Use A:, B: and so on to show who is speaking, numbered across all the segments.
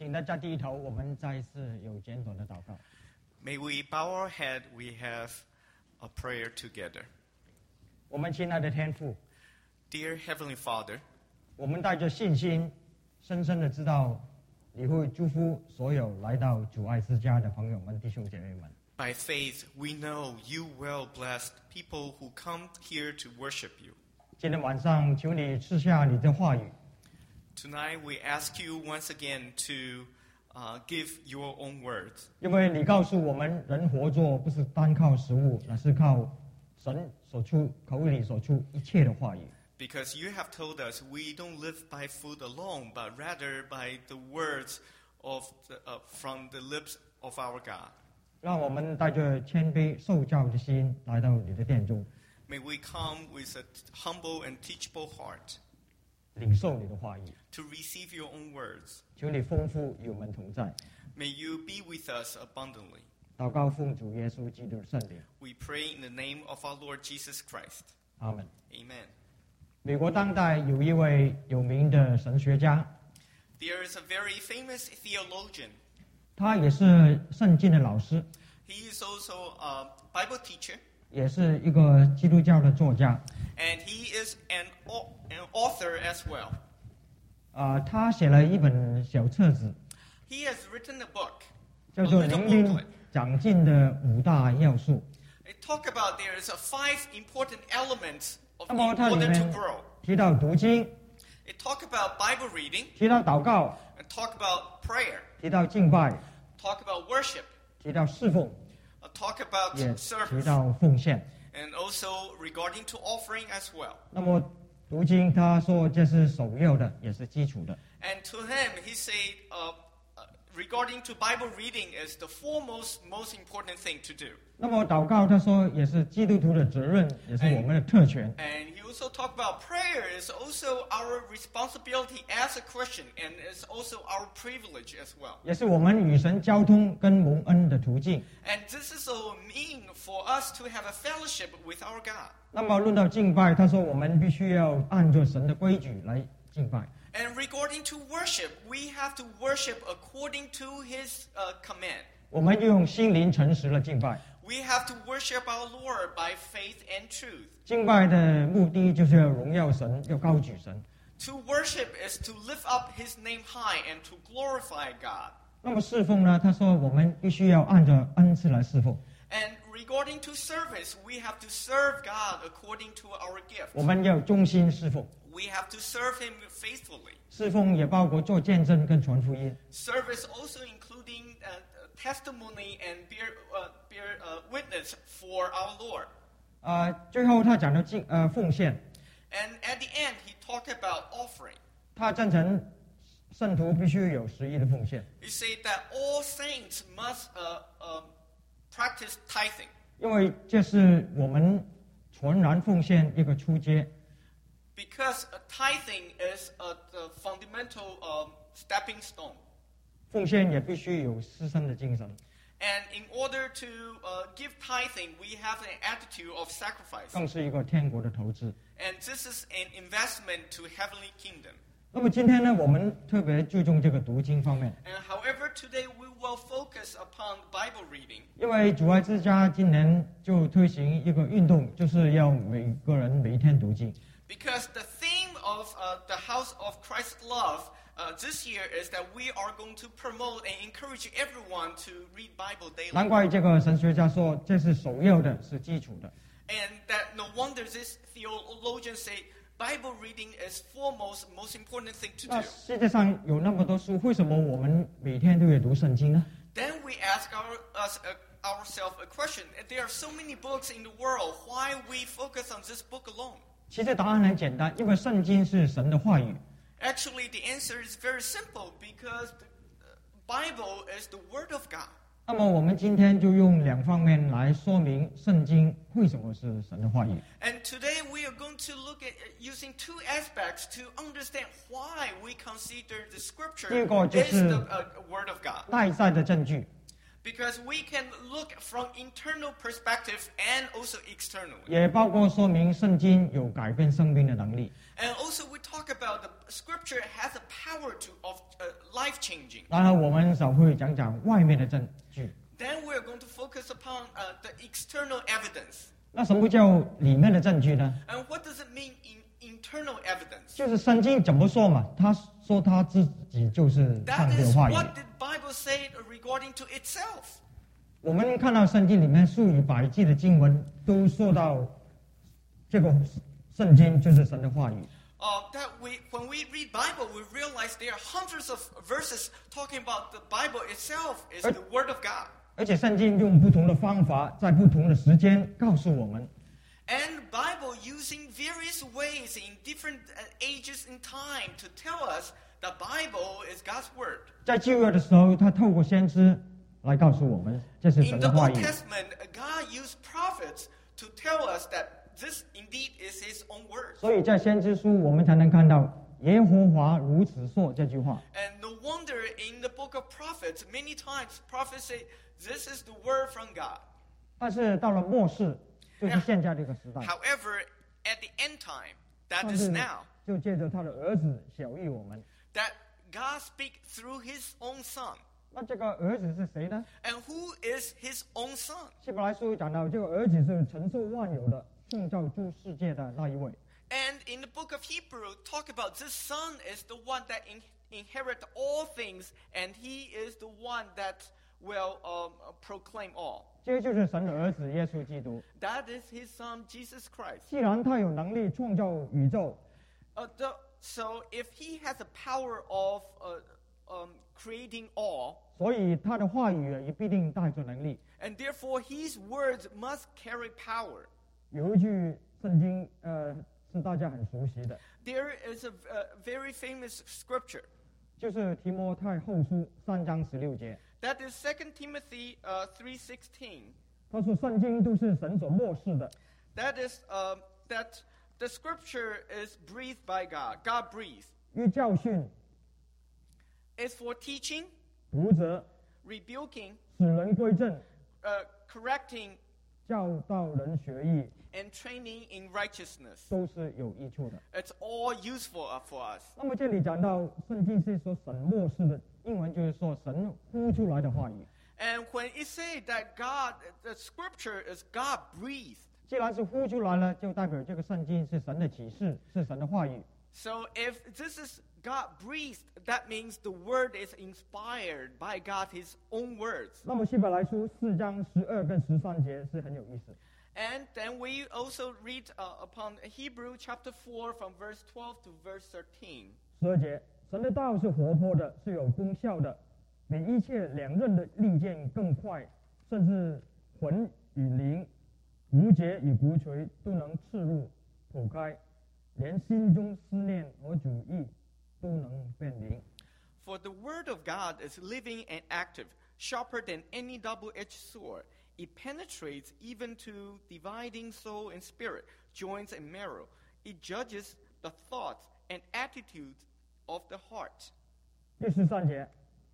A: 请大家低头，我们再一次有简短的祷告。
B: May we bow our head, we have a prayer together.
A: 我们亲爱的天父，
B: Dear Heavenly Father,
A: 我们带着信心，深深的知道你会祝福所有来到主爱之家的朋友们、弟兄姐妹们。
B: by faith, we know you will bless people who come here to worship you.
A: 今天晚上，求你赐下你的话语，
B: Tonight, we ask you once again to give your own words.
A: 因为你告诉我们，人活着不是单靠食物，乃是靠神所出口里所出一切的话语。
B: Because you have told us we don't live by food alone, but rather by the words from the lips of our God.
A: 让我们带着谦卑受教的心来到你的殿中，
B: May we come with a humble and teachable heart
A: 领受你的话语。
B: to receive your own words.
A: 求你丰富与我们同在。
B: May you be with us abundantly.
A: 祷告奉主耶稣基督的圣灵，
B: We pray in the name of our Lord Jesus Christ.
A: 阿门。
B: Amen.
A: 美国当代有一位有名的神学家，
B: There is a very famous theologian.
A: 他也是圣经的老师，
B: He is also a Bible teacher,
A: 也是一个基督教的作家。
B: and he is an author as well.
A: 他写了一本小册子，
B: He has written a book,
A: 叫
B: a
A: 做《
B: little
A: 灵
B: booklet.
A: 命长进的5大要素》。
B: It talk about there is 5 important elements of
A: 那么它
B: in
A: 里
B: order
A: 面
B: to grow.
A: 提到读经，
B: It talk about Bible reading,
A: 提到祷告，
B: and talk about prayer,
A: 提到敬拜，
B: talk about worship,
A: 提到侍奉，
B: talk about
A: 也提
B: service,
A: 到奉献。
B: and also regarding to offering as well.
A: 那么读经，他说这是首要的，也是基础的。
B: And to him, he said, regarding to Bible reading is the foremost, most important thing to do.
A: 那么祷告，他说也是基督徒的责任，也是我们的特权。
B: And he also talked about prayer is also our responsibility as a Christian, and is also our privilege as well.
A: 也是我们与神交通跟蒙恩的途径。
B: And this is a mean for us to have a fellowship with our God.
A: 那么论到敬拜，他说我们必须要按照神的规矩来敬拜。
B: And regarding to worship, we have to worship according to his command.
A: 我们要用心灵诚实的敬拜。
B: We have to worship our Lord by faith and truth.
A: 敬拜的目的就是要荣耀神，要高举神。
B: To worship is to lift up his name high and to glorify God.
A: 那么侍奉呢？他说我们必须要按照恩赐来侍奉。
B: And regarding to service, we have to serve God according to our
A: 我
B: gift.
A: 们要忠心侍奉。
B: We have to serve him faithfully.
A: 侍奉也包括做见证跟传福音。
B: Service also including testimony and bear witness for our Lord.
A: 最后他讲到奉献，
B: And at the end, he talked about offering.
A: 他赞成圣徒必须有10%的奉献，
B: He said that all saints must practice tithing.
A: 因为这是我们全然奉献一个初阶。
B: Because tithing is the fundamental stepping stone.
A: 奉献也必须有牺牲的精神。
B: And in order to give tithing, we have an attitude of sacrifice.
A: 更是一个天国的投资。
B: And this is an investment to heavenly kingdom.
A: 那么今天呢，我们特别注重这个读经方面，
B: And however, today we will focus upon Bible reading.
A: 因为主爱之家今年就推行一个运动，就是要每个人每一天读经。
B: Because the theme of the House of Christ's Love this year is that we are going to promote and encourage everyone to read Bible daily.
A: 难怪这个神学家说这是首要的，是基础的。
B: And that no wonder this theologian say Bible reading is foremost, most important thing to
A: 那
B: do.
A: 世界上有那么多书，为什么我们每天都要读圣经呢？
B: Then we ask ourselves a question. There are so many books in the world. Why we focus on this book alone?
A: 其实答案很简单，因为圣经是神的话语。
B: Actually, the answer is very simple because the Bible is the Word of God.
A: 那么我们今天就用2方面来说明圣经为什么是神的话语。
B: And today we are going to look at using 2 aspects to understand why we consider the Scripture
A: 第一个就
B: is
A: 是
B: the Word of God.
A: 内在的证据，
B: Because we can look from internal perspective and also externally.
A: 也包括说明圣经有改变生命的能力。
B: And also we talk about the Scripture has a power of life changing.
A: 然后我们稍会讲讲外面的证据。
B: Then we're going to focus upon the external evidence.
A: 那什么叫里面的证据呢？
B: And what does it mean in internal evidence?
A: 就是圣经怎么说嘛？他说他自己就是上
B: That
A: 帝的
B: is
A: 话语。
B: what the Bible say regarding to itself.
A: 我们看到圣经里面数以百计的经文都说到这个圣经就是神的话语。
B: That when we read Bible, we realize there are hundreds of verses talking about the Bible itself is the Word of God.
A: 而且圣经用不同的方法，在不同的时间告诉我们。
B: And Bible using various ways in different ages in time to tell us the Bible is God's Word.
A: 在旧约的时候，他透过先知来告诉我们，这是
B: In
A: 神
B: the
A: 的话
B: Old
A: 语。
B: Testament, God used prophets to tell us that this indeed is His own word.
A: 所以在先知书，我们才能看到耶和华如此说这句话。
B: And no wonder in the book of prophets, many times prophets say, this is the word from God.
A: 但是到了末世，就是现在这个时代，
B: However, at the end time, that
A: 但
B: is
A: 是
B: now,
A: 就借着他的儿子晓谕我们。
B: that God speaks through His own Son.
A: 那这个儿子是谁呢？
B: And who is His own Son?
A: 希伯来书讲到，这个儿子是承受万有的，创造诸世界的那一位。
B: And in the book of Hebrew, talk about this Son is the one that inherit all things, and He is the one that will proclaim all.
A: 这就是神的儿子耶稣基督。
B: That is His Son, Jesus Christ.
A: 既然他有能力创造宇宙，
B: So if He has the power of creating all,
A: 所以他的话语也必定带着能力。
B: and therefore His words must carry power.
A: 有一句圣经，是大家很熟悉的，
B: There is a very famous scripture.
A: 就是提摩太后书3章16节。
B: That is 2 Timothy 3:16.
A: 他说：“圣经都是神所默示的，
B: That is that the scripture is breathed by God. God breathed.
A: 于教训、
B: It's for teaching,
A: 读责、
B: rebuking,
A: 使人归正、
B: correcting,
A: 教导人学艺，
B: and training in righteousness.
A: 都是有益处的。
B: It's all useful for us.
A: 那么这里讲到圣经是说神默示的，英文就是说神呼出来的话语。
B: And when it says that the scripture is God breathed.
A: 既然是呼出来了，就代表这个圣经是神的启示，是神的话语。
B: So if this is God breathed, that means the word is inspired by God, His own words.
A: 那么希伯来书4章12跟13节是很有意思。
B: And then we also read upon Hebrew chapter 4 from verse 12 to verse 13.
A: 12节，神的道是活泼的，是有功效的，比一切两刃的利剑更快，甚至魂与灵、骨节与骨髓都能刺入剖开，连心中思念和主意都能辨明。
B: For the word of God is living and active, sharper than any double-edged sword. It penetrates even to dividing soul and spirit, joints and marrow. It judges the thoughts and attitudes of the heart.
A: 第13节，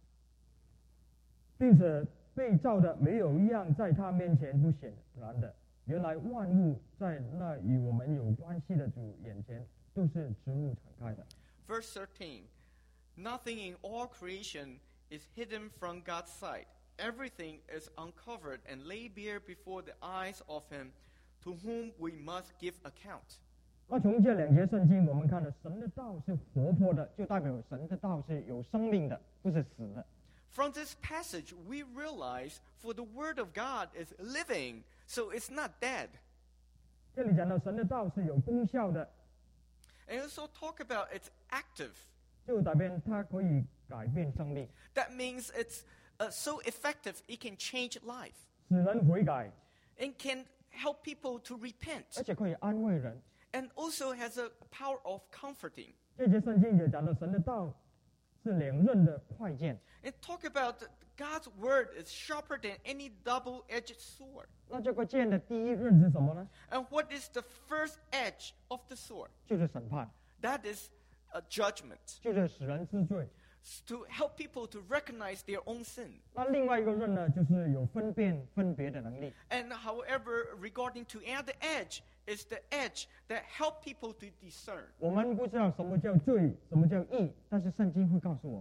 A: 并且被造的没有一样在他面前不显然的。原来万物在那与我们有关系的主眼前都是直露敞开的。
B: Verse 13. Nothing in all creation is hidden from God's sight. Everything is uncovered and laid bare before the eyes of Him, to whom we must give account.
A: 那从这两节圣经，我们看到神的道是活泼的，就代表神的道是有生命的，不是死的。
B: From this passage, we realize for the Word of God is living, so it's not dead.
A: 这里讲到神的道是有功效的，
B: And also talk about it's active.
A: 就代表它可以改变生命，
B: That means it's so effective it can change life
A: 使人悔改，
B: and can help people to repent,
A: 而且可以安慰人。
B: and also has a power of comforting.
A: 这节圣经也讲到神的道是两刃的快剑。
B: And talk about God's word is sharper than any double-edged sword.
A: 那这个剑的第一刃是什么呢？
B: And what is the first edge of the sword?
A: 就是审判，
B: That is a judgment,
A: 就是使人知罪。
B: to help people to recognize their own sin.
A: 那另外一个刃呢，就是有分别的能力。
B: And however, regarding to the edge, is the edge that help people to discern.
A: 我们不知道什么叫罪，什么叫义，但是圣经会告诉我们。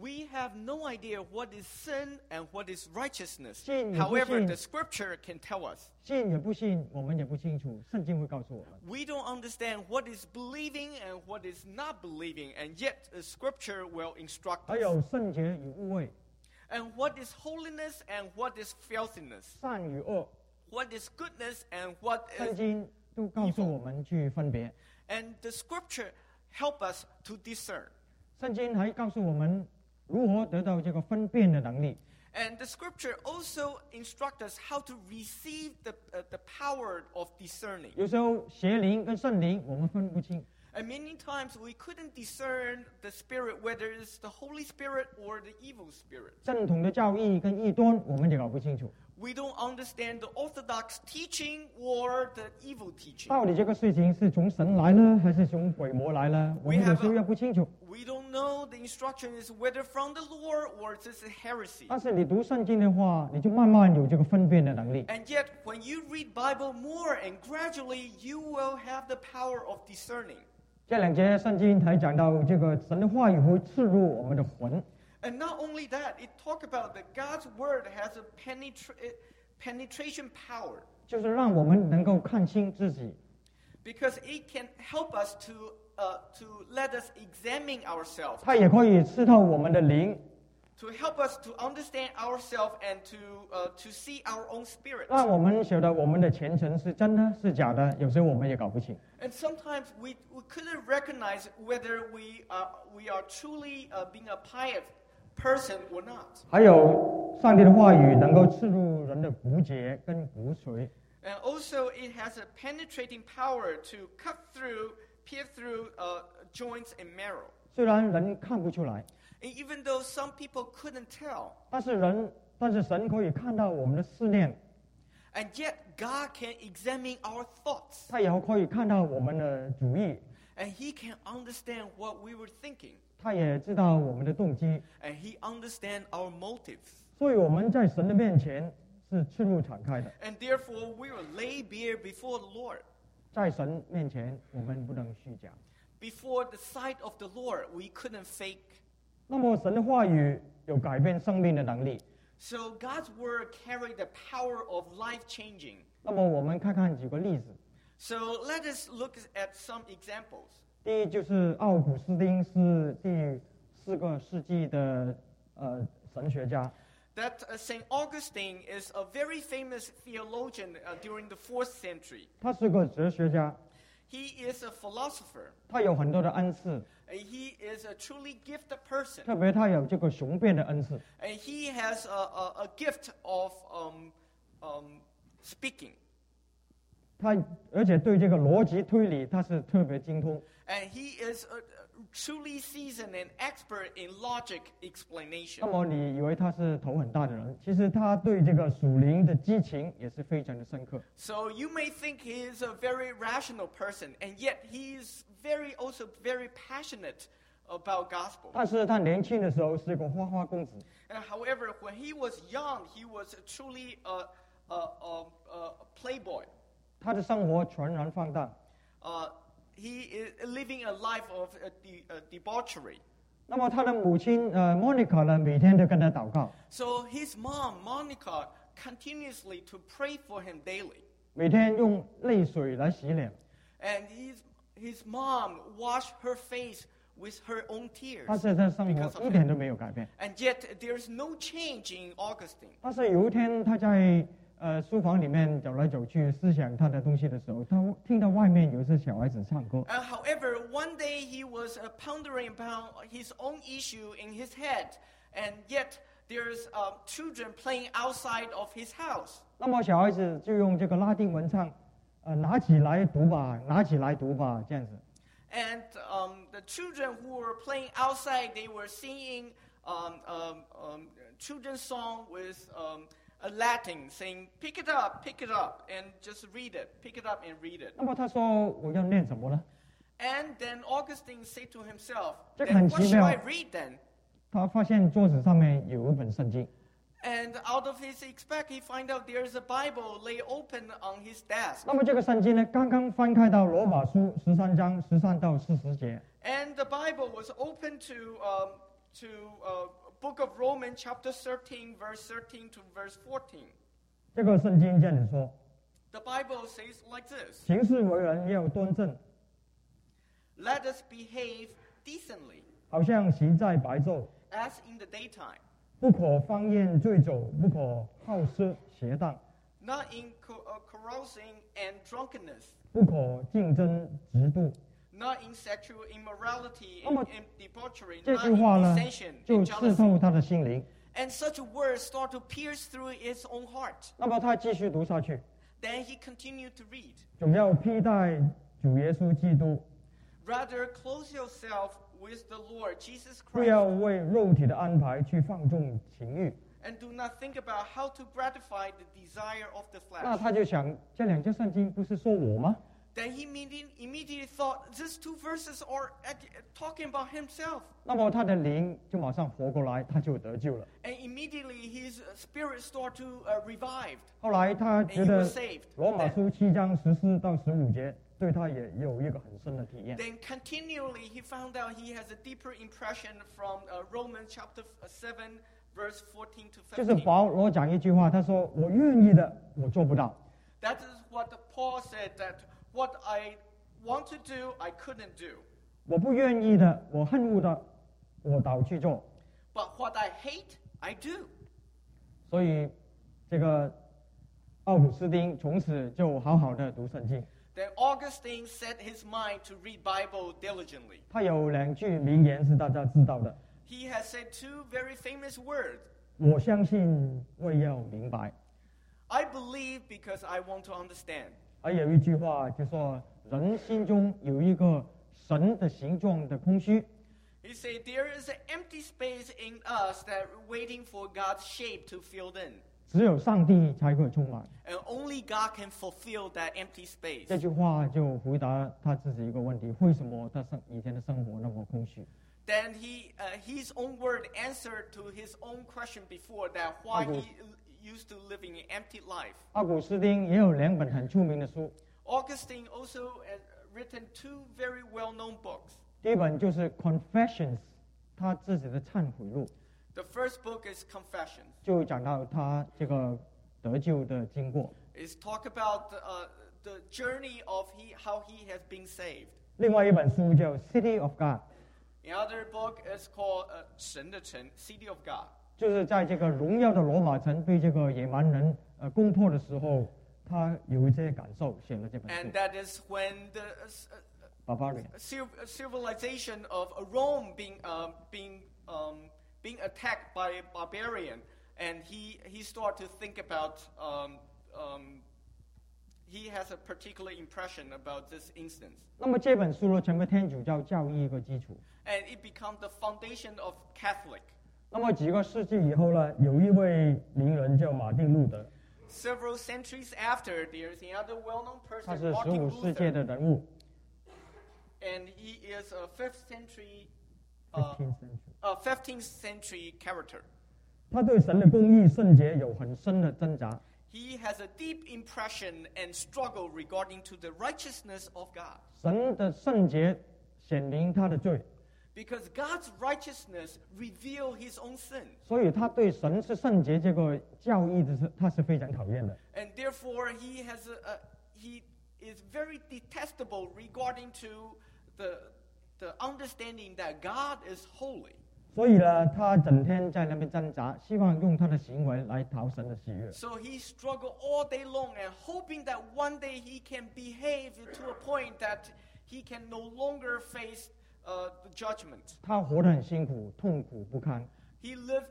B: We have no idea what is sin and what is righteousness.
A: 信也不
B: However,
A: 信。
B: the scripture can tell us.
A: 信也不信，我们也不清楚，圣经会告诉我们。
B: We don't understand what is believing and what is not believing, and yet the scripture will instruct
A: 还
B: us.
A: 有圣洁与污秽，
B: And what is holiness and what is filthiness?
A: 善与恶，
B: What is goodness and what
A: 圣
B: is...
A: 经都告诉我们去分别。
B: And the scripture help us to discern.
A: 圣经还告诉我们如何得到这个分辨的能力。
B: And the scripture also instruct us how to receive the power of discerning.
A: 有时候邪灵跟圣灵我们分不清，
B: And many times we couldn't discern the spirit, whether it's the Holy Spirit or the evil spirit.
A: 正统的教义跟异端我们也搞不清楚。
B: We don't understand the orthodox teaching or the evil teaching.
A: 到底这个事情是从神来呢，还是从鬼魔来呢？我们有时候也不清楚。
B: We don't know the instruction is whether from the Lord or it's a heresy.
A: 但是你读圣经的话，你就慢慢有这个分辨的能力。
B: And yet, when you read Bible more and gradually, you will have the power of discerning.
A: 这两节圣经才讲到这个神的话语会刺入我们的魂。
B: And not only that, it talk about that God's word has a penetration power.
A: 就是让我们能够看清自己，
B: Because it can help us to let us examine ourselves,
A: 它也可以刺透我们的灵，
B: to help us to understand ourselves and to see our own spirit.
A: 让我们晓得我们的前程是真的是假的，有时候我们也搞不清。
B: And sometimes we couldn't recognize whether we are truly being a pious person or not.
A: 还有上帝的话语能够刺入人的骨节跟骨髓，
B: And also, it has a penetrating power to pierce through joints and marrow.
A: 虽然人看不出来，
B: And even though some people couldn't tell,
A: 但是神可以看到我们的思念，
B: and yet God can examine our thoughts,
A: 他也可以看到我们的主意，
B: and He can understand what we were thinking,
A: 他也知道我们的动机，
B: and He understands our motives.
A: 所以我们在神的面前是赤露敞开的，
B: And therefore, we will lay bare before the Lord.
A: 在神面前我们不能虚假。
B: Before the sight of the Lord, we couldn't fake.
A: 那么神的话语有改变生命的能力，
B: So God's word carried the power of life changing.
A: 那么我们看看几个例子。
B: So let us look at some examples.
A: 第一就是奥古斯丁是第4个世纪的神学家，
B: That St. Augustine is a very famous theologian during the 4th century.
A: 他是个哲学家，
B: He is a philosopher.
A: 他有很多的恩赐，
B: He is a truly gifted person.
A: 特别他有这个雄辩的恩赐，
B: And he has a gift of speaking.
A: 而且对这个逻辑推理他是特别精通。
B: And he is truly seasoned and expert in logic
A: 那
B: explanation.
A: 么你以为他是头很大的人，其实他对这个属灵的激情也是非常的深刻。
B: So you may think he is a very rational person, and yet he is also very passionate about gospel.
A: 但是他年轻的时候是个花花公子，
B: And however, when he was young, he was truly a playboy.
A: 他的生活全然放荡。
B: He is living a life of debauchery.
A: 那么他的母亲Monica 呢，每天都跟他祷告，
B: So his mom, Monica, continuously to pray for him daily.
A: 每天用泪水来洗脸。
B: And his mom washed her face with her own tears.
A: 但是他生
B: Because
A: 活
B: of
A: 一点都没有改变。
B: And yet there's no change in Augustine.
A: 但是有一天他在书房里面走来走去，思想他的东西的时候，他听到外面有一些小孩子唱歌。
B: However, one day he was pondering about his own issue in his head, and yet there's children playing outside of his house.
A: 那么小孩子就用这个拉丁文唱，拿起来读吧，拿起来读吧，这样子。
B: And the children who were playing outside, they were singing children's song with a Latin, saying, pick it up, and just read it. Pick it up and read it.
A: 那么他说我要念什么呢？
B: And then Augustine said to himself,
A: 这个
B: then
A: 很
B: what
A: 奇
B: should
A: 妙。
B: I read then?
A: 他发现桌子上面有一本圣经，
B: And out of his expect, he find out there's a Bible lay open on his desk.
A: 那么这个圣经呢，刚刚翻开到罗马书13章13到40节。
B: And the Bible was open to to Book of Romans, chapter 13, verse 13 to verse 14.
A: 这个圣经这样子说：
B: The Bible says like this:
A: 行事为人要端正，
B: Let us behave decently,
A: 好像行在白昼，
B: as in the daytime,
A: 不可荒宴醉酒，不可好色邪荡，
B: not in carousing and drunkenness,
A: 不可竞争嫉妒。
B: not in sexual immorality
A: 那么
B: and debauchery,
A: 这
B: not
A: 句话
B: in
A: 呢，
B: dissension
A: 就
B: and
A: 刺
B: jealousy.
A: 透他的心灵。
B: And such words start to pierce through his own heart.
A: 那么他继续读下去，
B: Then he continued to read.
A: 总要披戴主耶稣基督，
B: Rather, clothe yourself with the Lord Jesus
A: 不要
B: Christ,
A: 为肉体的安排去放纵情欲。
B: and do not think about how to gratify the desire of the
A: 那
B: flesh.
A: 他就想，这两节圣经不是说我吗？
B: Then he immediately thought, these two verses are talking about himself.
A: 那么他的灵就马上活过来，他就得救了。
B: And immediately his spirit started to revive.
A: 后来他
B: And
A: 觉
B: he
A: 得
B: was saved.
A: 罗马书7章14到15节对他也有一个很深的体验。
B: Then continually he found out he has a deeper impression from Romans chapter 7, verse 14to
A: 就是
B: 15.
A: 保罗讲一句话，他说：“我愿意的，我做不到；
B: That is what Paul said, that what I want to do, I couldn't do.
A: 我不愿意的，我恨恶的，我倒去做。”
B: But what I hate, I do.
A: 所以，这个奥古斯丁从此就好好的读圣经。
B: Then Augustine set his mind to read Bible diligently.
A: 他有2句名言是大家知道的：
B: He has said two very famous words.
A: 我相信，为要明白。
B: I believe because I want to understand.
A: 还有一句话就说，人心中有一个神的形状的空虚，
B: He said there is an empty space in us that waiting for God's shape to fill in.
A: 只有上帝才会充满。
B: And only God can fulfill that empty space.
A: 这句话就回答他自己一个问题：为什么他以前的生活那么空虚？
B: Then his own word answered to his own question before that why he used to living an empty life.
A: 奥古斯丁也有2本很出名的书，
B: Augustine also written two very well-known books.
A: 第一本就是《Confessions》，他自己的忏悔录，
B: The first book is Confessions.
A: 就讲到他这个得救的经过。
B: It's talk about the journey of how he has been saved.
A: 另外一本书叫《City of God》，
B: Another book is called 神的城 City of God.
A: 就是在这个荣耀的罗马城被这个野蛮人攻破的时候，他有一些感受，写了这本
B: And
A: 书。
B: that is when the
A: Barbarian，
B: civilization of Rome being attacked by a barbarian, and he started to think about he has a particular impression about this instance,
A: 那么这本书呢，成为天主教教义一个基础。
B: and it becomes the foundation of Catholic.
A: 那么几个世纪以后呢，有一位名人叫马丁路德，
B: Several centuries after, there's another well-known
A: 他
B: person,
A: 是
B: Martin
A: 15世纪
B: Luther,
A: 的人物。
B: and he is a 15th century character.
A: 他对神的公义、圣洁有很深的挣扎。
B: He has a deep impression and struggle regarding to the righteousness of God.
A: 神的圣洁显明他的罪，
B: Because God's righteousness reveals his own sin.
A: 所以他对神是圣洁这个教义他是非常讨厌的。
B: And therefore, he is very detestable regarding to the understanding that God is holy.
A: 所以呢，他整天在那边挣扎，希望用他的行为来讨神的喜悦。
B: So he struggled all day long and hoping that one day he can behave to a point that he can no longer face the judgment.
A: 他活得很辛苦，痛苦不堪。
B: He lived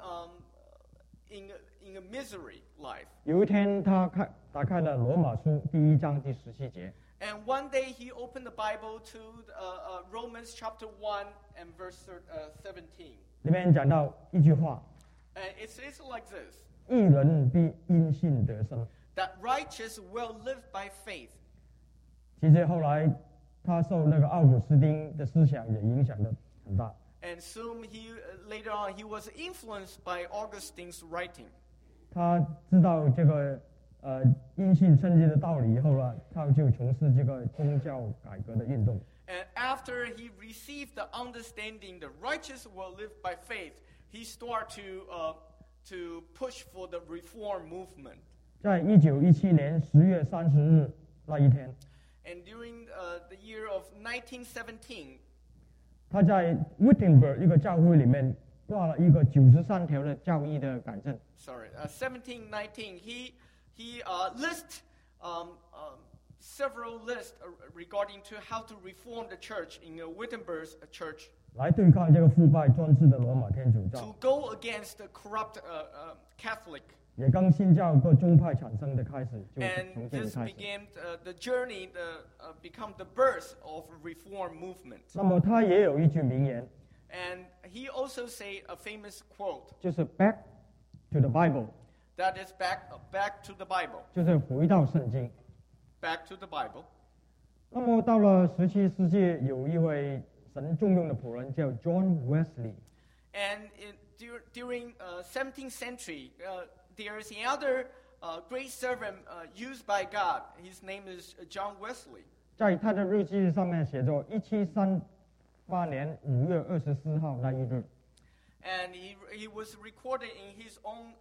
B: in a misery life.
A: 有一天，他打开了罗马书第1章第17节，
B: And one day he opened the Bible to Romans chapter 1 and verse 17.
A: 里面讲到一句话：
B: And it says like this,
A: 义人必因信得生。
B: that righteous will live by faith.
A: 其实后来他受那个奥古斯丁的思想也影响的很大。
B: And soon later on he was influenced by Augustine's writing.
A: 他知道这个因信称义的道理以后呢，他就从事这个宗教改革的运动。
B: And after he received the understanding, the righteous will live by faith, he started to push for the reform movement.
A: 在1917年10月30日那一天，
B: And during the year of 1917,
A: 他在 Wittenberg 一个教会里面挂了一个93条的教义的改正。
B: 1719, he lists several lists regarding to how to reform the church in Wittenberg's church
A: 来对抗这个腐败专制的罗马天主
B: to
A: 教，
B: go against the corrupt Catholic.
A: 也跟新教各宗派产生的开始，就
B: And
A: 从这里
B: this
A: 开始。
B: began the journey, become the birth of reform movement.
A: 那么他也有一句名言，
B: And he also said a famous quote
A: 就是 “Back to the Bible”，
B: that is back to the Bible,
A: 就是回到圣经。
B: back to the Bible.
A: 那么到了17世纪，有一位神重用的仆人叫 John Wesley，
B: And during 17th century, there's another great servant used by God. His name is John Wesley.
A: 在他的日记上面写着1738年5月24号那一日，
B: And he was recorded in his own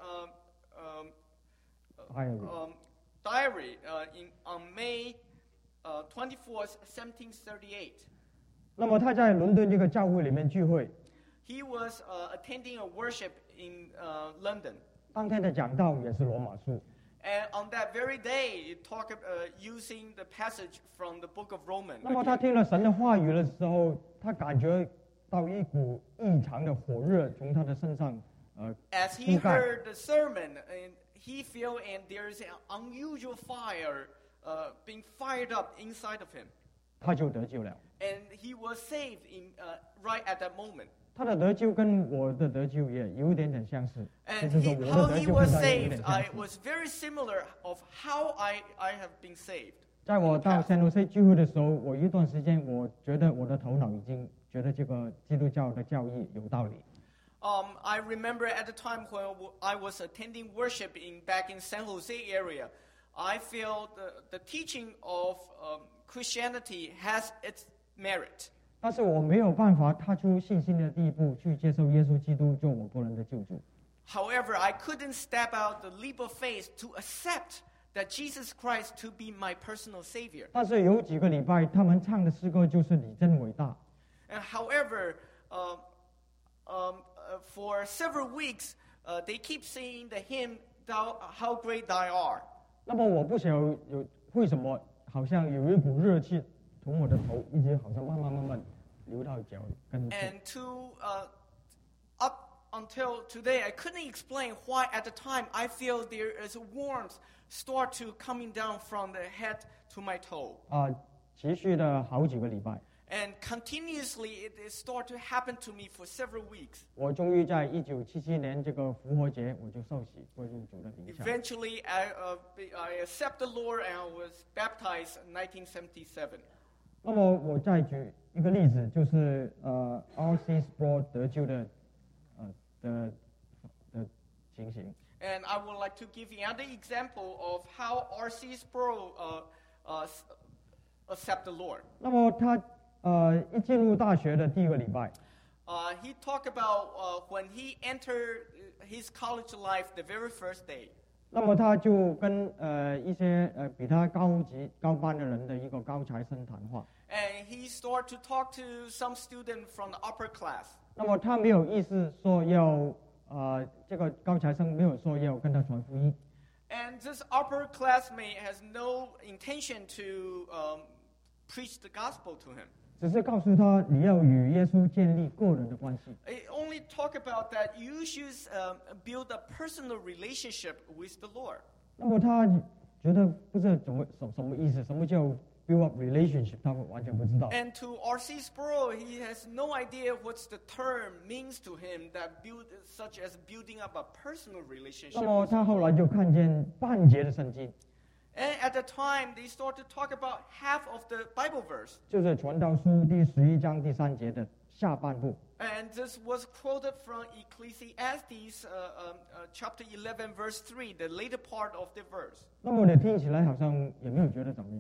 B: diary on May 24th, 1738.
A: 那么他在伦敦这个教会里面聚会，
B: He was attending a worship in London.
A: 当天的讲道也是罗马书。
B: And on that very day, it talked using the passage from the book of Romans.
A: 那么他听了神的话语的时候，他感觉到一股异常的火热从他的身上
B: As he
A: 覆盖。
B: heard the sermon, and he felt, and there's an unusual fire being fired up inside of him.
A: 他就得救了。
B: And he was saved right at that moment.
A: 他的得救跟我的得救也有一点点相似，就
B: And
A: 是说
B: how
A: 我的得
B: he
A: 救
B: was
A: 跟他有一
B: saved
A: 点相
B: I
A: 似。
B: was very similar of how I have been saved.
A: 在我到 San Jose 聚会的时候，我一段时间我觉得我的头脑已经觉得这个基督教的教义有道理。
B: I remember at the time when I was attending worship back in San Jose area, I feel the teaching of Christianity has its merit.
A: 但是我没有办法踏出信心的第一步，去接受耶稣基督做我个人的救主。
B: However, I couldn't step out the leap of faith to accept that Jesus Christ to be my personal Savior.
A: 但是有几个礼拜，他们唱的诗歌就是你真伟大。
B: And however, for several weeks, they keep singing the hymn, How Great Thou Art.
A: 那么我不晓得为什么，好像有一股热气从我的头一直好像慢慢流到脚跟。
B: And up until today, I couldn't explain why at the time I feel there is a warmth start to coming down from the head to my toe.
A: 持续了好几个礼拜。
B: And continuously it started to happen to me for several weeks.
A: 我终于在1977年这个复活节，我就受洗归入主的名下。
B: Eventually, I accept the Lord and I was baptized in 1977.
A: 那么我再举一个例子，就是R.C. Sproul 得救的情形。
B: And I would like to give another example of how R.C. Sproul accept the Lord.
A: 那么他一进入大学的第一个礼拜，
B: He talked about when he entered his college life the very first day.
A: 那么他就跟一些比他高班的人的一个高材生谈话。
B: And he started to talk to some student from the upper class.
A: 那么他没有意思说要这个高材生没有说要跟他传福音。
B: And this upper classmate has no intention to preach the gospel to him.
A: 只是告诉他你要与耶稣建立个人的关系。
B: It only talk about that you should build a personal relationship with the Lord.
A: 那么他觉得不知道什么意思，什么叫 build up relationship， 他完全不知道。
B: And to R.C. Sproul, he has no idea what the term means to him that such as building up a personal
A: 那
B: relationship.
A: 么他后来就看见半节的圣经，
B: And at the time, they start to talk about half of the Bible verse.
A: 就是传道书第11章第3节的下半部。
B: And this was quoted from Ecclesiastes chapter 11, verse 3, the later part of the verse.
A: 那么你听起来好像也没有觉得怎么样。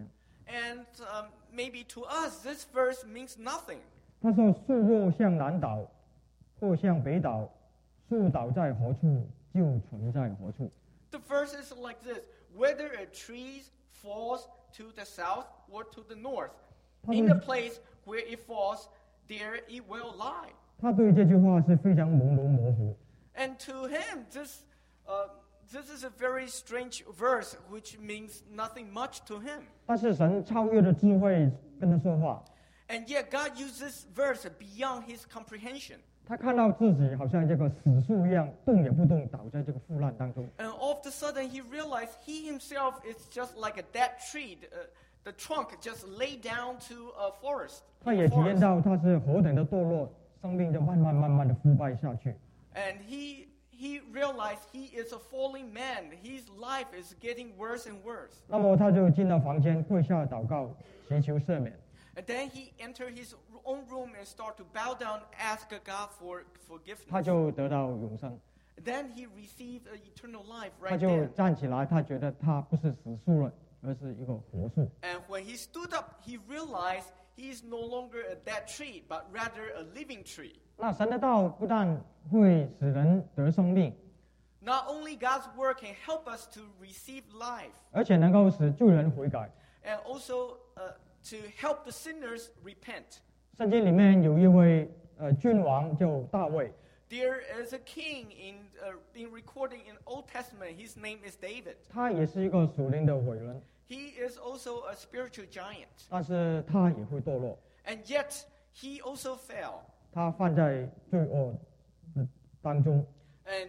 B: And maybe to us, this verse means nothing.
A: 他说：“树若向南倒，或向北倒，树倒在何处，就存在何处。”
B: The verse is like this: whether a tree falls to the south or to the north, in the place where it falls, there it will lie.
A: 他对这句话是非常朦胧模糊。
B: And to him, this is a very strange verse, which means nothing much to him.
A: 但是神超越的智慧跟他说话，
B: And yet God used this verse beyond his comprehension.
A: 他看到自己好像这个死树一样，动也不动，倒在这个腐烂当中。
B: And all of a sudden, he realized he himself is just like a dead tree. The trunk just lay down to a forest.
A: 他也体验到他是何等的堕落，生命就慢慢的腐败下去。
B: And he realized he is a falling man. His life is getting worse and worse.
A: 那么他就进到房间，跪下祷告，祈求赦免。
B: And then he entered his own room and started to bow down, ask God for
A: 他
B: forgiveness.
A: 就得到永生。
B: Then he received eternal life
A: 他
B: right
A: 就
B: there.
A: 站起来，他觉得他不是死树了，而是一个活树。
B: And when he stood up, he realized he is no longer a dead tree, but rather a living tree.
A: 那神的道不但会使人得生命，
B: Not only God's word can help us to receive life,
A: 而且能够使罪人悔改。
B: and also to help the sinners repent.
A: 圣经里面有一位君王叫大卫，
B: There is a king being recorded in Old Testament. His name is David.
A: 他也是一个属灵的伟人，
B: He is also a spiritual giant.
A: 但是他也会堕落，
B: And yet, he also fell.
A: 他犯在罪恶当中。
B: And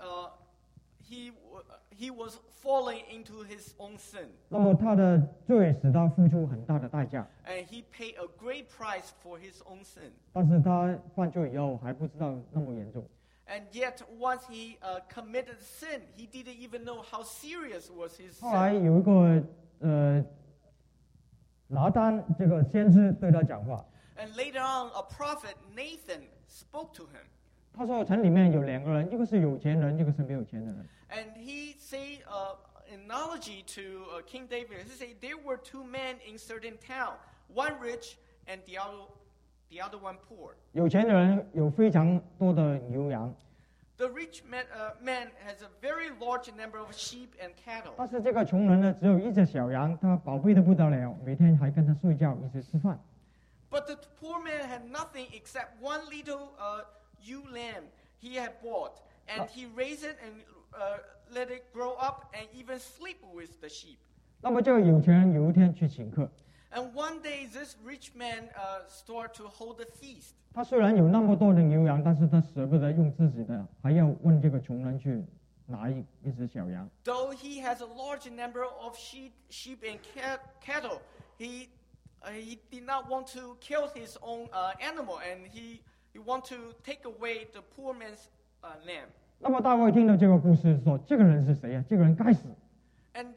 B: he was falling into his own sin.
A: 那么他的罪使他付出很大的代价，
B: And he paid a great price for his own sin.
A: 但是他犯罪以后还不知道那么严重。
B: And yet, once he committed sin, he didn't even know how serious was his
A: 后来
B: sin.
A: 有一个拿单这个先知对他讲话，
B: And later on, a prophet, Nathan, spoke to him.
A: 他说城里面有两个人，一个是有钱人，一个是没有钱的人。
B: And he said analogy to King David. He said there were two men in certain town, one rich and the other one poor.
A: 有钱的人有非常多的牛羊，
B: The rich man has a very large number of sheep and cattle.
A: 但是这个穷人呢，只有一只小羊，他宝贝的不得了，每天还跟他睡觉，一起吃饭。
B: But the poor man had nothing except one little ewe lamb he had bought, and he raised it and let it grow up and even sleep with the sheep.
A: 那么这个有钱人有一天去请客，
B: And one day, this rich man started to hold a feast.
A: 他虽然有那么多的牛羊，但是他舍不得用自己的，还要问这个穷人去拿一只小羊。
B: Though he has a large number of sheep and cattle, he did not want to kill his own animal, and he want to take away the poor man's lamb.
A: 那么大卫听到这个故事说：“这个人是谁呀、这个人该死。
B: And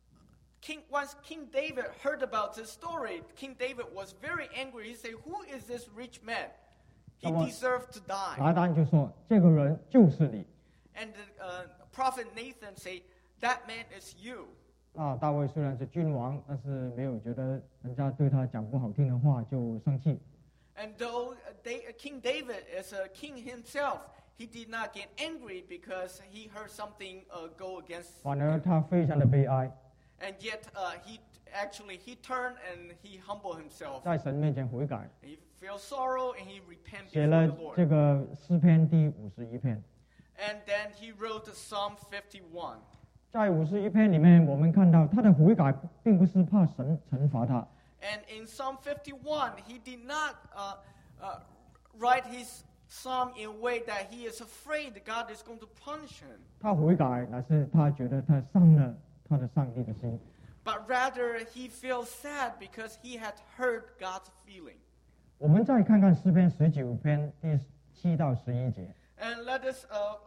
B: once King David heard about this story, King David was very angry. He said, "Who is this rich man? He deserved to die."
A: 拿单就说：“这个人就是你。
B: And the prophet Nathan said, "That man is you." ”
A: 那大卫虽然是君王，但是没有觉得人家对他讲不好听的话就生气。
B: And though King David is a king himself, he did not get angry because he heard something go against
A: 反而
B: him.
A: 他非常的悲哀，
B: And yet he turned and he humbled himself.
A: 在神面前悔改，
B: He felt sorrow and he repented
A: 写
B: before
A: 了
B: the
A: 这
B: Lord.
A: 个诗篇第51篇。
B: And then he wrote Psalm 51.
A: 在51篇里面，我们看到他的悔改并不是怕神惩罚他，
B: And in Psalm 51, he did not write his psalm in a way that he is afraid God is going to punish him.
A: 他悔改乃是他觉得他伤了他的上帝的心。
B: But rather, he feels sad because he had hurt God's feeling.
A: 我们再看看诗篇19篇第7到11节。
B: And let us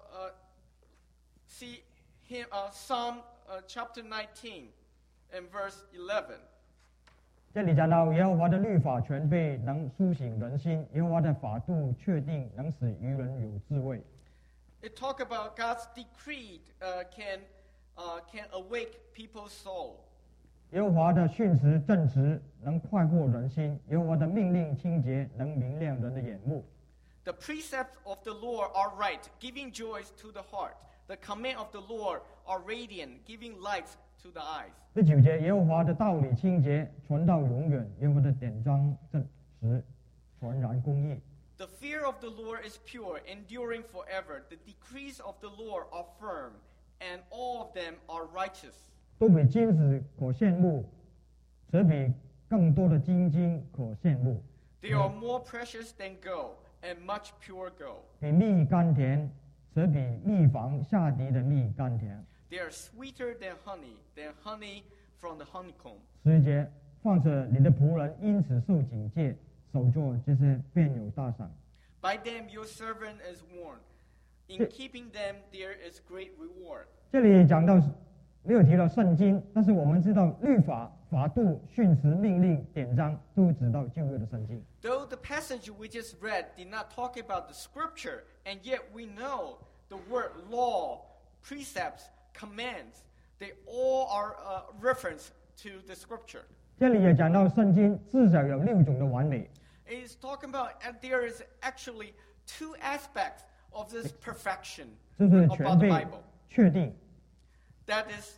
B: see him, Psalm chapter 19 and verse 11.
A: 这里讲到耶和华的律法全备，能苏醒人心；耶和华的法度确定，能使愚人有智慧。
B: It talk about God's decree can awake people's soul.
A: 耶和华的训词正直，能快活人心；耶和华的命令清洁，能明亮人的眼目。
B: The precepts of the Lord are right, giving joy to the heart. The command of the Lord are radiant, giving light to the eyes.
A: 第9节，耶和华的道理清洁，传到永远；耶和华的典章正直，全然公义。
B: The fear of the Lord is pure, enduring forever. The decrees of the Lord are firm, and all of them are righteous.
A: 都比金子可羡慕，则比更多的金金可羡慕。
B: They are more precious than gold, and much pure gold.
A: 比蜜甘甜，则比蜜房下滴的蜜甘甜。
B: They are sweeter than honey from the honeycomb.
A: 11节，况且你的仆人因此受警戒，守住这些便有大赏。
B: By them your servant is warned. In keeping them there is great reward.
A: 这里讲到没有提到圣经，但是我们知道律法、法度、训词、命令、典章都指到旧约的圣经。
B: Though the passage we just read did not talk about the scripture, and yet we know the word law, precepts, commands, they all are a reference to the scripture.
A: 这里也讲到圣经至少有6种的完美。
B: It is talking about, and there is actually 2 aspects of this perfection
A: 就是全
B: about the
A: 备
B: Bible.
A: 确定
B: That is,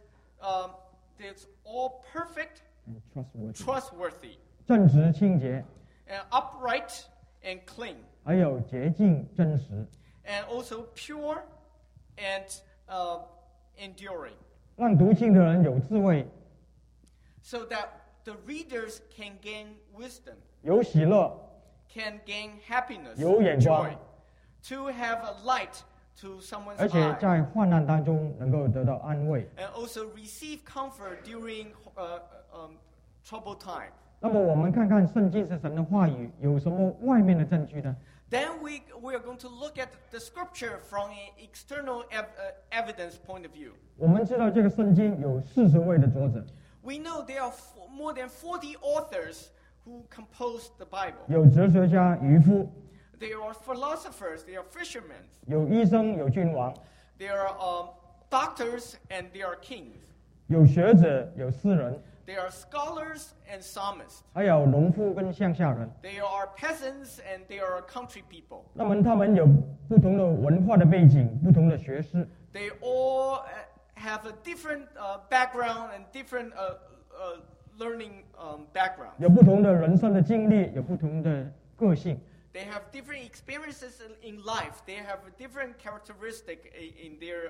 B: it's all perfect, trustworthy,
A: 正直清洁，
B: and upright and clean,
A: 还有洁净真实，
B: and also pure and enduring,
A: 让读经的人有智慧，
B: so that the readers can gain wisdom,
A: 有喜乐，
B: can gain happiness,
A: 有眼光
B: joy, to have a light to someone's
A: 而且
B: eye,
A: 在患难当中能够得到安慰。
B: and also receive comfort during troubled time.
A: 那么我们看看圣经是神的话语，有什么外面的证据呢？
B: Then we are going to look at the scripture from an external evidence point of view.
A: 我们知道这个圣经有40位的作者，
B: We know there are more than 40 authors who composed the Bible.
A: 有哲学家、渔夫，
B: There are philosophers, there are fishermen,
A: 有医生、有君王，
B: there are doctors, and there are kings.
A: 有学者、有诗人，
B: There are scholars and psalmists.
A: 还有农夫跟乡下人。
B: There are peasants and there are country people.
A: 那么他们有不同的文化的背景，不同的学识，
B: They all have a different background and different learning background.
A: 有不同的人生的经历，有不同的个性。
B: They have different experiences in life. They have a different characteristic in their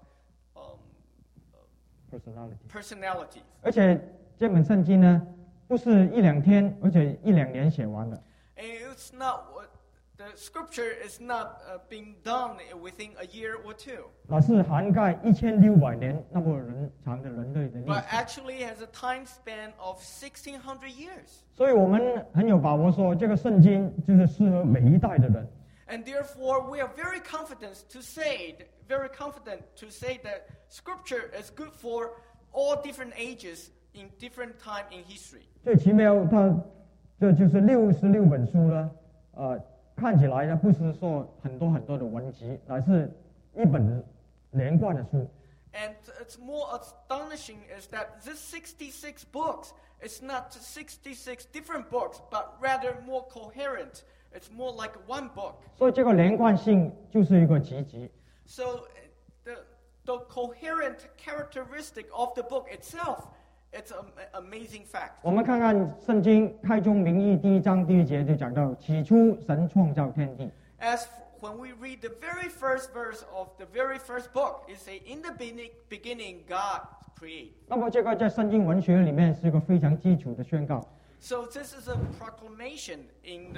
B: personalities.
A: 而且这本圣经呢，不是1、2天，而且1、2年写完的。
B: And it's not the scripture is not being done within a year or 2.
A: 那是涵盖1600年那么长的人类的历
B: But
A: 史。
B: actually has a time span of 1600 years.
A: 所以我们很有把握说，这个圣经就是适合每一代的人。
B: And therefore, we are very confident to say that Scripture is good for all different ages in different time in history.
A: 最奇妙，这就是66本书呢，看起来呢不是说很多的文集，乃是一本连贯的书。
B: And it's more astonishing is that this 66 books is not 66 different books, but rather more coherent. It's more like one book.
A: 所以这个连贯性就是一个奇迹。
B: So the coherent characteristic of the book itself, it's an amazing fact.
A: 我们看看圣经开宗明义第1章第1节就讲到，起初神创造天地。
B: As when we read the very first verse of the very first book, it says, "In the beginning, God created."
A: 那么这个在圣经文学里面是一个非常基础的宣告。
B: So this is a proclamation in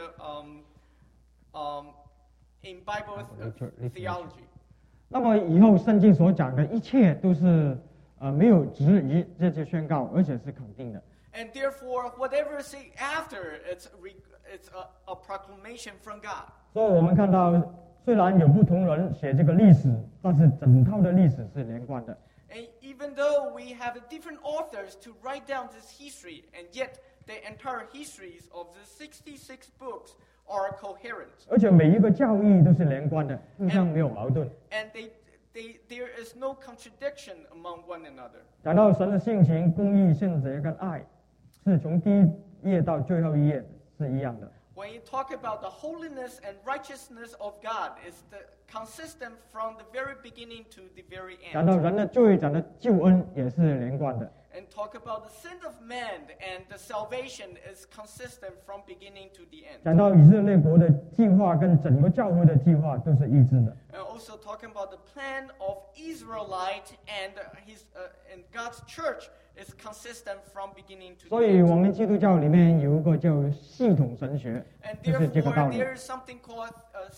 B: Bible theology.
A: 那么以后圣经所讲的一切都是没有质疑这些宣告，而且是肯定的。
B: And therefore, whatever say after, it's a proclamation from God.
A: 所以我们看到，虽然有不同人写这个历史，但是整套的历史是连贯的。
B: And even though we have different authors to write down this history, and yet the entire histories of the 66 books are coherent.
A: 而且每一个教义都是连贯的，互相没有矛盾。
B: And there is no contradiction among one another.
A: 讲到神的性情、公义、圣洁跟爱，是从第一页到最后一页是一样的。
B: When you talk about the holiness and righteousness of God, it's consistent from the very beginning to the very
A: 讲到
B: end.
A: 人的罪，讲到救恩也是连贯的。
B: And talk about the sin of man and the salvation is consistent from beginning to the end.
A: 讲到以色列国的计划跟整个教会的计划都是一致的。
B: And also talking about the plan of Israelite and and God's church is consistent from beginning to
A: 所
B: the
A: 以
B: end.
A: 我们基督教里面有一个叫系统神学，
B: And
A: 就是这个道
B: therefore,
A: 理。
B: there is something called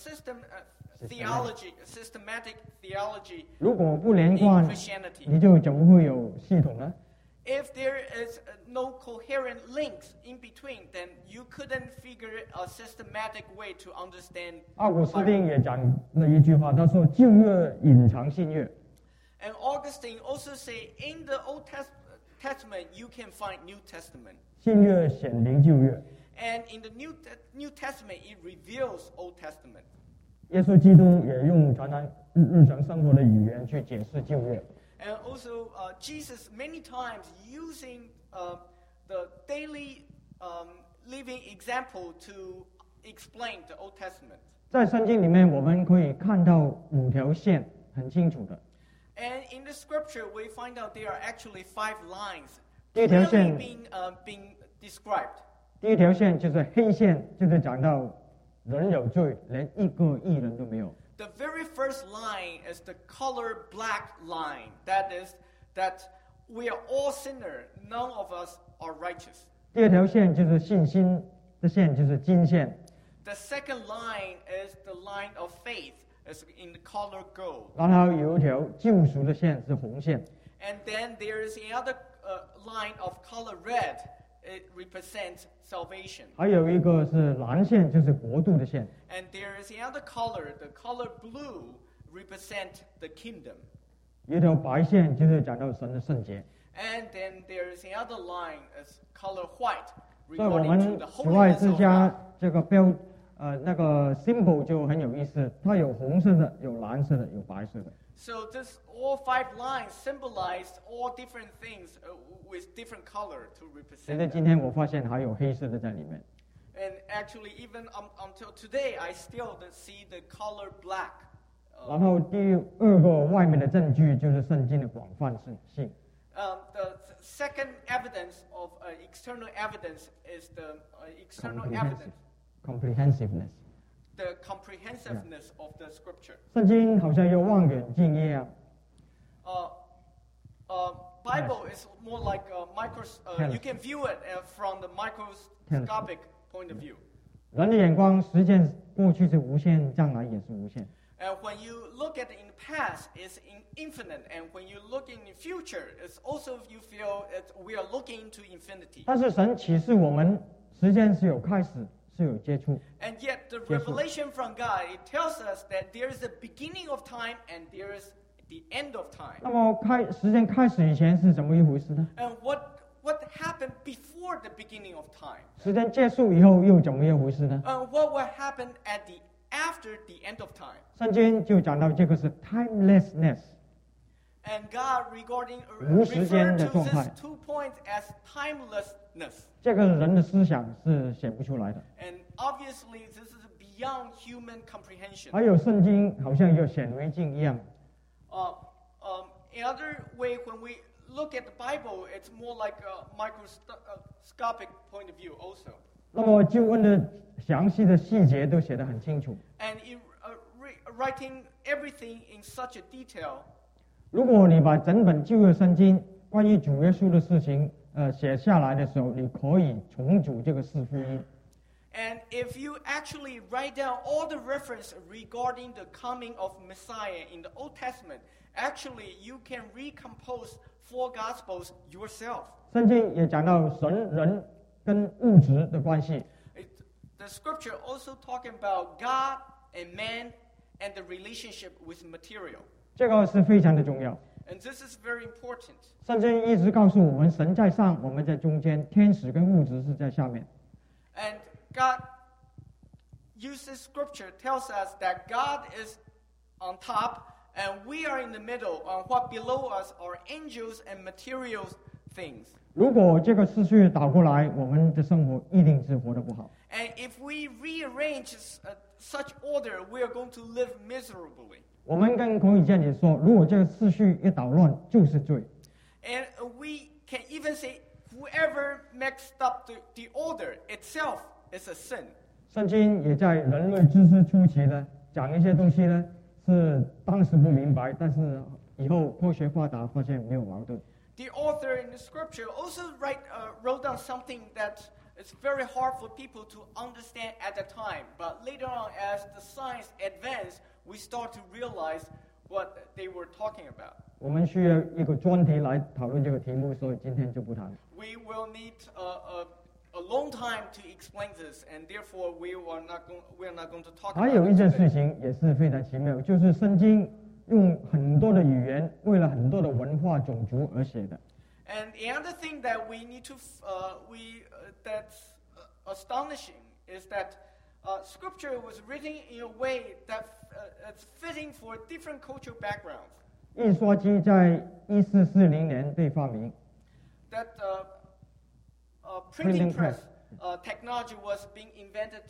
B: theology, systematic theology
A: 如果不连
B: in
A: 贯，
B: Christianity.
A: 你就怎么会有系统呢？
B: If there is no coherent links in between, then you couldn't figure a systematic way to understand.
A: 奥古斯丁也讲了一句话，他说：“旧约隐藏新约。”
B: And Augustine also say in the Old Testament you can find New Testament.
A: 新约显明旧约。
B: And in the New Testament, it reveals Old Testament.
A: 耶稣基督也用常常日常生活的语言去解释旧约。
B: And also, Jesus many times using the daily living example to explain the Old Testament.
A: 在圣经里面，我们可以看到5条线，很清楚的。
B: And in the scripture, we find out there are actually 5 lines
A: 第一条线
B: clearly being described.
A: 第一条线就是黑线，就是讲到人有罪，连一个义人都没有。
B: The very first line is the color black line. That is that we are all sinners. None of us are righteous.
A: 第二条线就是信心的线，就是金线。
B: The second line is the line of faith. It's in the color gold.
A: 然后有一条救赎的线是红线。
B: And then there is another line of color red. It represents salvation.
A: 还有一个是蓝线，就是国度的线。
B: And there is another color, the color blue, represent the kingdom.
A: 有一条白线，就是讲到神的圣洁。
B: And then there is another line as color white,
A: 所以我
B: regarding
A: 们
B: to the
A: 主外
B: holiness
A: 之
B: of
A: 家
B: God.
A: 这个那个 symbol 就很有意思，它有红色的，有蓝色的，有白色的。
B: So this all 5 lines symbolize all different things with different color to
A: 现在
B: represent
A: 今
B: them.
A: 天我发现还有黑色的在里面。
B: And actually, even until today, I still see the color black.
A: 然后第二个外面的证据就是圣经的广泛性。
B: The second evidence of external evidence is the external evidence,
A: comprehensiveness。
B: the comprehensiveness of the scripture.
A: 圣经好像有望远镜一样，
B: Bible is more like a you can view it from the microscopic point of view.
A: 人的眼光实践过去是无限，将来也是无限。
B: And when you look at it in the past, it's infinite. And when you look in the future, it's also you feel we are looking to infinity.
A: 但是神启示我们，时间是有开始，是有接触。
B: And yet the
A: Yes, sir.
B: revelation from God, it tells us that there is a beginning of time and there is the end of time.
A: 那么时间开始以前是怎么一回事呢？
B: And what happened before the beginning of time?
A: 时间结束以后又怎么一回事呢？
B: What will happen after the end of time?
A: 圣经就讲到这个是 timelessness，
B: And God regarding
A: 无时间
B: referred
A: 的
B: to
A: 状态。
B: these 2 points as timelessness.
A: 这个人的思想是写不出来的。
B: And obviously, this is beyond human comprehension.
A: 还有圣经好像有显微镜一样，
B: Another way, when we look at the Bible, it's more like a microscopic point of view also.
A: 那么救恩的详细的细节都写得很清楚。
B: And writing everything in such a detail.
A: 如果你把整本旧约圣经关于主耶稣的事情，写下来的时候，你可以重组这个四福音。
B: And if you actually write down all the reference regarding the coming of Messiah in the Old Testament, actually you can recompose 4 Gospels yourself.
A: 圣经也讲到神、人跟物质的关系。
B: The scripture also talking about God and man and the relationship with material.
A: 这个是非常的重要。
B: And this is very important.
A: 圣经一直告诉我们，神在上，我们在中间，天使跟物质是在下面。
B: And God uses scripture tells us that God is on top and we are in the middle. What below us are angels and material things.
A: 如果这个次序倒过来，我们的生活一定是活得不好。
B: And if we rearrange such order, we are going to live miserably.
A: 我们更可以这样子说，如果这个次序一捣乱，就是罪。
B: And we can even say, whoever mixed up the order itself is a sin.
A: 圣经也在人类知识初期呢，讲一些东西呢，是当时不明白，但是以后科学发达，发现没有矛盾。
B: The author in the scripture also wrote down something that is very hard for people to understand at the time. But later on, as the science advanced, we start to realize what they were talking about.
A: 我们需要一个专题来讨论这个题目，所以今天就不谈。
B: We will need a long time to explain this, and therefore we are not going to talk
A: 还
B: about
A: 有一
B: it
A: 件事
B: today.
A: 情也是非常奇妙，就是圣经用很多的语言，为了很多的文化种族而写的。
B: And the other thing that we need to that's astonishing is that scripture was written in a way that it's fitting for different cultural backgrounds.
A: 印刷机在1440年被发明，
B: That printing
A: Printing
B: press
A: press.
B: technology was being invented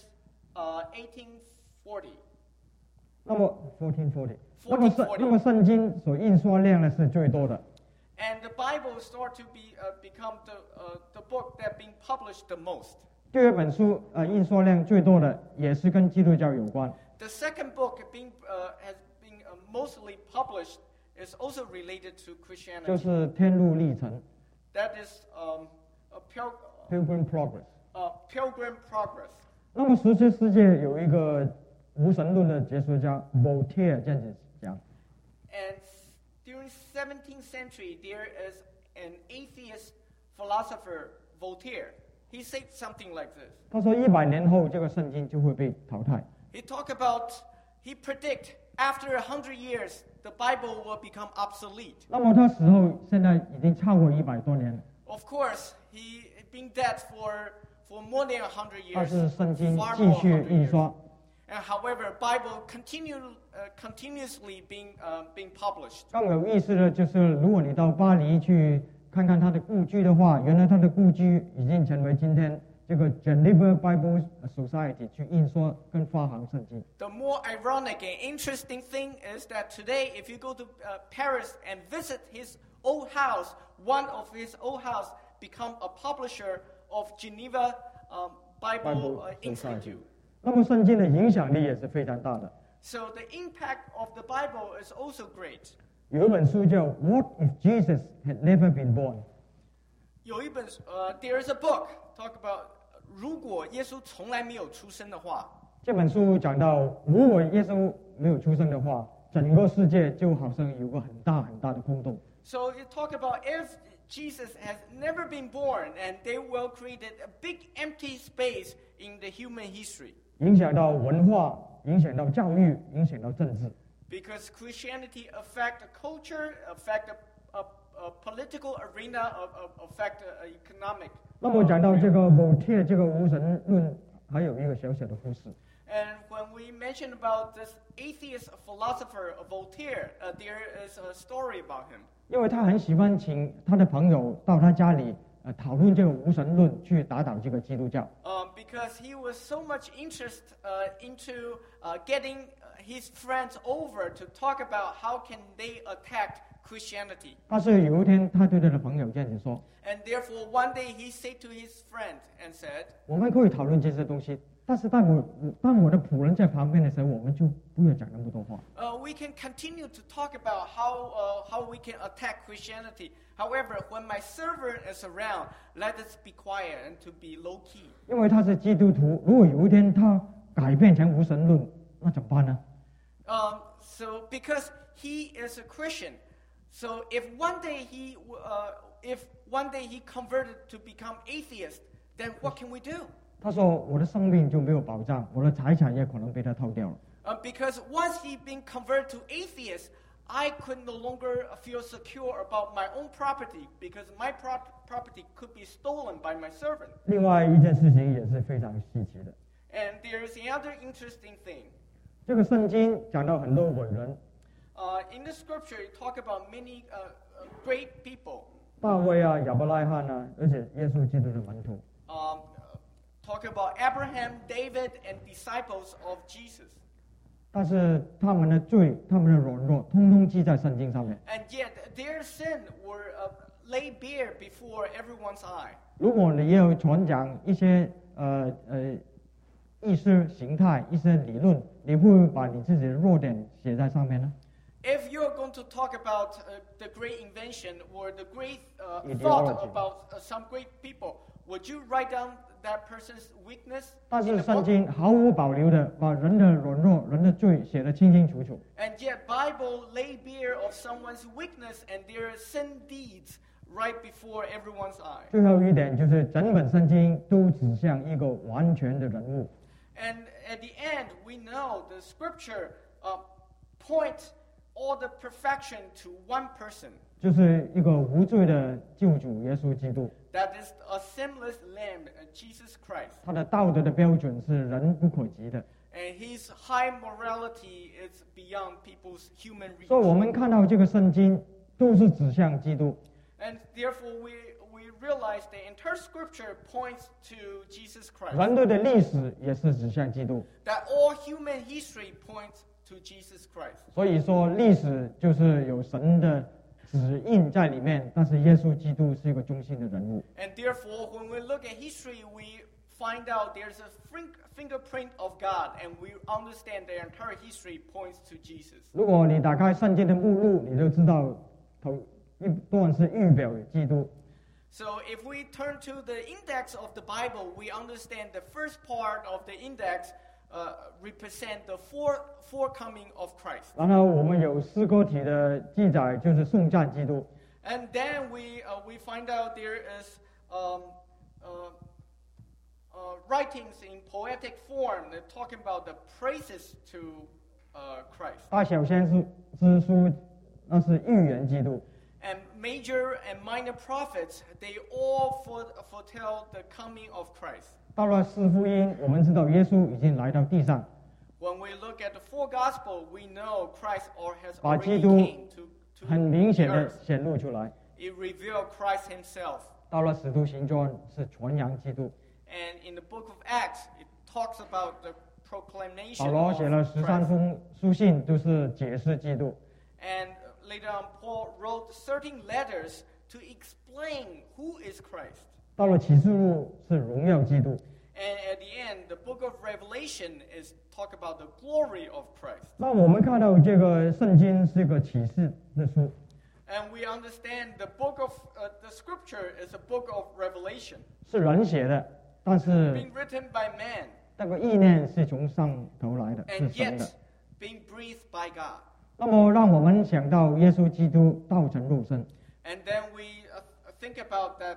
B: 1840.
A: 那么1440，
B: 1440
A: 那么圣经所印刷量呢是最多的。
B: And the Bible started to become the book that being published the most.
A: 第二本书印刷量最多的也是跟基督教有关，
B: The second book has been mostly published is also related to
A: 就
B: Christianity.
A: 是《天路历程》
B: That is a
A: （Pilgrim Progress）。
B: Pilgrim Progress.
A: 那么17世纪有一个无神论的哲学家 Voltaire 这样子讲，
B: And during 17th century, there is an atheist philosopher, Voltaire. He said something like this.
A: 他说100年后这个圣经就会被淘汰。
B: He predict after 100 years, the Bible will become obsolete.
A: 那么他死后现在已经超过100多年了，
B: Of course, he been dead for more than 100
A: 但
B: years.
A: 是圣经
B: far
A: 继
B: more
A: 续
B: 100
A: 印
B: years.
A: 刷。
B: And however, Bible continuously being published.
A: 更有意思的就是，如果你到巴黎去看看他的故居的话，原来他的故居已经成为今天这个 Geneva Bible Society 去印刷跟发行圣经。
B: The more ironic and interesting thing is that today, if you go to Paris and visit his old house, one of his old house become a publisher of Geneva Bible Institute.
A: 那么圣经的影响力也是非常大的。
B: So the impact of the Bible is also great.
A: 有一本书叫《What if Jesus had never been born》，
B: There is a book talk about 如果耶稣从来没有出生的话。
A: 这本书讲到，如果耶稣没有出生的话，整个世界就好像有个很大很大的空洞。
B: So you talk about if Jesus has never been born, and they will create a big empty space in the human history.
A: 影响到文化，影响到教育，影响到政治。
B: Because Christianity affect the culture, affect the political arena, affect the economic.
A: 那么讲到这个 Voltaire 这个无神论，还有一个小小的故事。
B: And when we mention about this atheist philosopher Voltaire, there is a story about him.
A: 因为他很喜欢请他的朋友到他家里讨论这个无神论，去打倒这个基督教。
B: Because he was so much interested into getting his friends over to talk about how can they attack Christianity.
A: 但是有一天，他对他的朋友这样子说
B: And therefore, one day he said to his friend and said,：“
A: 我们可以讨论这些东西，但是当我的仆人在旁边的时候，我们就不要讲那么多话。
B: we can continue to talk about how we can attack Christianity. However, when my servant is around, let us be quiet and to be low key.
A: 因为他是基督徒，如果有一天他改变成无神论，那怎么办呢？
B: So because he is a Christian, so if one day he converted to become atheist, then what can we do?
A: 他说：“我的生命就没有保障，我的财产也可能被他偷掉了。
B: Because once he been converted to atheist, I could no longer feel secure about my own property because my property could be stolen by my servant. ”
A: 另外一件事情也是非常稀奇的，
B: And there is another interesting thing.
A: 这个圣经讲到很多伟人，
B: In the scripture, it talk about many great people.
A: 大卫啊、亚伯拉罕啊，而且耶稣基督的门徒。
B: Talk about Abraham, David, and disciples of Jesus.
A: 但是他们的罪、他们的软弱，通通记在圣经上面。
B: And yet their sin were laid bare before everyone's eye.
A: 如果你要传讲一些意识形态、一些理论，你会不会把你自己的弱点写在上面呢？
B: If you're going to talk about the great invention or the great
A: Ideology.
B: thought about some great people, would you write down that person's weakness
A: 但
B: in
A: 是
B: the
A: 圣
B: book?
A: 经毫无保留的把人的软弱、人的罪写得清清楚楚。
B: And yet Bible lay bare of someone's weakness and their sin deeds right before everyone's eye.
A: 最后一点就是整本圣经都指向一个完全的人物。
B: And at the end, we know the scripture point all the perfection to one person.
A: 就是一个无罪的救主耶稣基督，
B: That is a sinless Lamb, Jesus Christ.
A: 他的道德的标准是人不可及的。
B: And his high morality is beyond people's human
A: 所以
B: reach.
A: 我们看到这个圣经都是指向基督。
B: And therefore, we realize the entire scripture points to Jesus Christ.
A: 人类的历史也是指向基督。
B: That all human history points to Jesus Christ.
A: 所以说，历史就是有神的指印在里面，但是耶稣基督是一个中心的人物。
B: And therefore, when we look at history, we find out there's a fingerprint of God, and we understand the entire history points to Jesus.
A: 如果你打开圣经的目录，你就知道头一段是预表基督，
B: So if we turn to the index of the Bible, we understand the first part of the index represent the forecoming of Christ.
A: 然后我们有诗歌体的记载，就是颂赞基督。
B: And then we find out there is writings in poetic form that talking about the praises to Christ.
A: 大小先知书那是预言基督。
B: And major and minor prophets, they all foretell the coming of Christ.
A: 到了四福音，我们知道耶稣已经来到地上，
B: When we look at the four gospel, we know Christ has
A: 把基
B: already
A: 督
B: came to
A: 很明
B: the
A: 显的
B: earth.
A: 显露出来。
B: It revealed Christ himself.
A: 到了使徒行传是传扬基督。
B: And in the book of Acts, it talks about the
A: 保
B: proclamation
A: 罗
B: of
A: 写了13
B: Christ.
A: 封书信，都是解释基督。
B: And later on, Paul wrote 13 letters to explain who is Christ.
A: 到了启示录是荣耀基督。
B: And at the end, the book of Revelation is talk about the glory of Christ.
A: 那我们看到这个圣经是一个启示的书，
B: And we understand the book of the scripture is a book of Revelation,
A: 是人写的，但是
B: being written by man,
A: 那个意念是从上头来的，是
B: and
A: 神
B: yet
A: 的。
B: being breathed by God.
A: 那么让我们想到耶稣基督道成肉身，
B: And then we think about that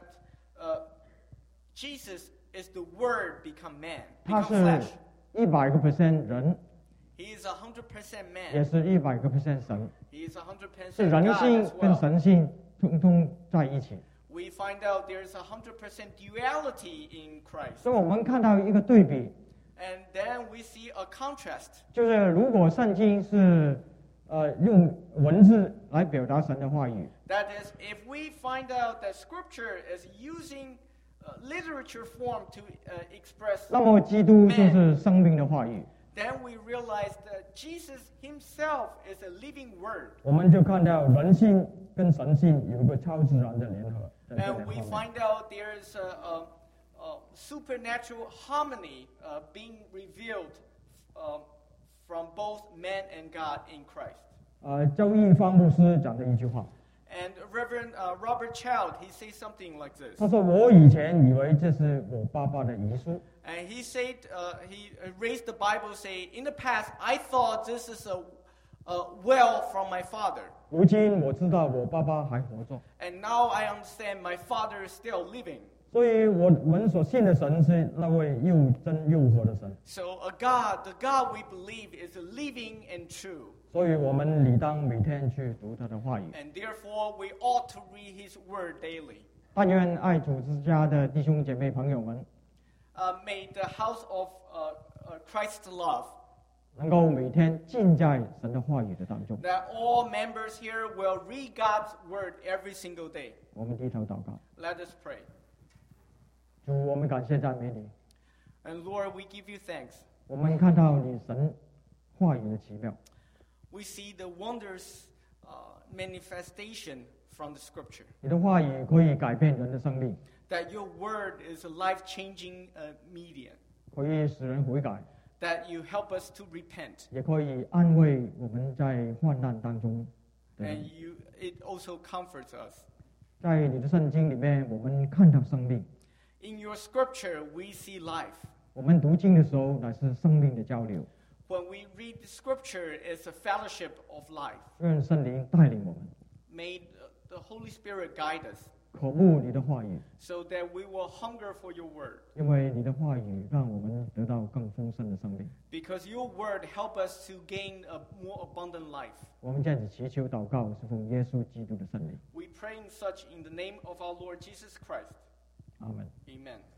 B: Jesus is the Word become man,
A: 他
B: become
A: 是
B: flesh.
A: 100% 人，
B: He is 100%
A: 也
B: man.
A: 是100% 神，
B: He is
A: 是
B: 100%
A: 人
B: God
A: 性
B: as
A: 跟
B: well.
A: 神性通通在一起。
B: We find out there is 100% duality in Christ.
A: 所以我们看到一个对比，
B: And then we see a contrast.
A: 就是如果圣经是用文字来表达神的话语，
B: That is, if we find out that Scripture is using literature form to express,
A: 那么基督就是生命的话语。
B: then we realize that Jesus himself is a living Word.
A: 我们就看到人性跟神性有一个超自然的联合。在这两
B: And we
A: 方面
B: find out there is a supernatural harmony being revealed from both man and God in Christ.
A: 周易方牧师讲的一句话，
B: And Reverend Robert Child, he says something like this.
A: 他说：“我以前以为这是我爸爸的遗书，
B: And he said, he raised the Bible, say, in the past, I thought this is a well from my father.
A: 如今我知道我爸爸还活着，
B: And now I understand my father is still living.
A: 所以我们所信的神是那位又真又活的神，
B: So the God we believe is living and true.
A: 所以我们理当每天去读他的话语。
B: And therefore, we ought to read his word daily.
A: 但愿爱主之家的弟兄姐妹朋友们，
B: May the house of Christ's love
A: 能够每天浸在神的话语的当中。
B: That all members here will read God's word every single day.
A: 我们低头祷告，
B: Let us pray.
A: 主，我们感谢赞美你，
B: And Lord, we give you thanks.
A: 我们看到你神话语的奇妙，
B: We see the wonders manifestation from the scripture.
A: 你的话语可以改变人的生命，
B: That your word is a life-changing medium.
A: 可以使人悔改，
B: That you help us to repent.
A: 也可以安慰我们在患难当中的人。
B: And it also comforts us.
A: 在你的圣经里面，我们看到生命。
B: In your scripture, we see life.
A: 我们读经的时候，乃是生命的交流。
B: When we read the scripture, it's a fellowship of life.
A: 愿圣灵带领我们，
B: May the Holy Spirit guide us
A: 渴慕你的话语，
B: so that we will hunger for your word.
A: 因为你的话语让我们得到更丰盛的生命。
B: Because your word help us to gain a more abundant life.
A: 我们这样子祈求祷告，是奉耶稣基督的圣灵。
B: We pray in such in the name of our Lord Jesus Christ.
A: 阿门。
B: Amen.